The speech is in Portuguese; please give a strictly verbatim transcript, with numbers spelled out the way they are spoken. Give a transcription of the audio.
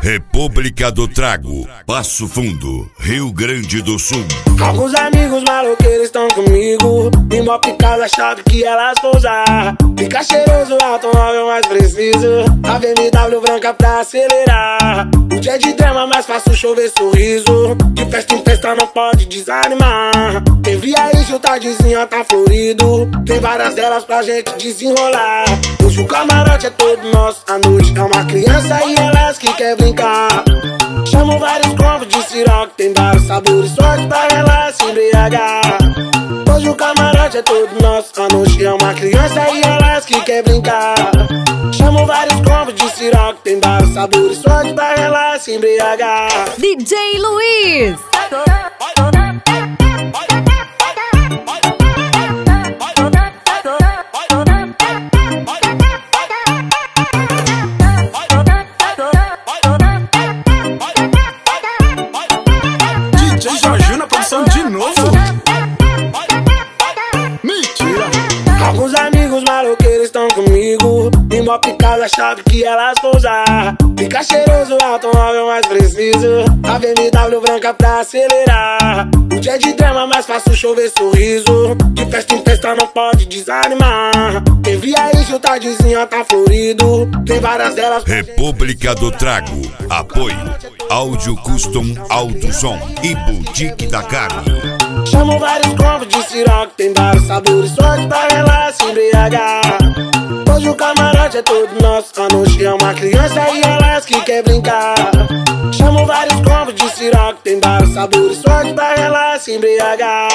República do Trago, Passo Fundo, Rio Grande do Sul. Alguns amigos maloqueiros estão comigo, e mó picada chave que elas vão usar. Fica cheiroso, automóvel mais preciso, a B M W branca pra acelerar. O dia de drama mais fácil chover sorriso, de festa em festa não pode desanimar. Quem via isso, o tardezinha tá florido, tem várias delas pra gente desenrolar. Hoje o camarote é todo nosso, a noite é uma criança e elas que quer brincar. Chamo vários combos de siroque, tem vários sabores fortes pra ela se embriagar. Hoje o camarote é todo nosso, a noite é uma criança e elas que quer brincar. Chamo vários combos de siroque, tem vários sabores fortes pra ela se embriagar. D J Luiz. D J Jorginho na produção de novo. Mentira. Alguns amigos maloqueiros estão comigo, e mó picada chave que elas vão usar. Fica cheiroso, automóvel mais preciso, a B M W branca pra acelerar. O dia de drama mais fácil chover sorriso, de festa em festa não pode desanimar. Quem via isso, o tardezinha tá florido, tem várias delas. República do Trago, apoio Áudio Custom Alto Som e Boutique da Carne. Chamo vários combos de siroque, tem vários sabores fortes pra ela se embriagar. Hoje o camarote é todo nosso, a noite é uma criança e elas que quer brincar. Chamo vários combos de siroque, tem vários sabores fortes pra ela se embriagar.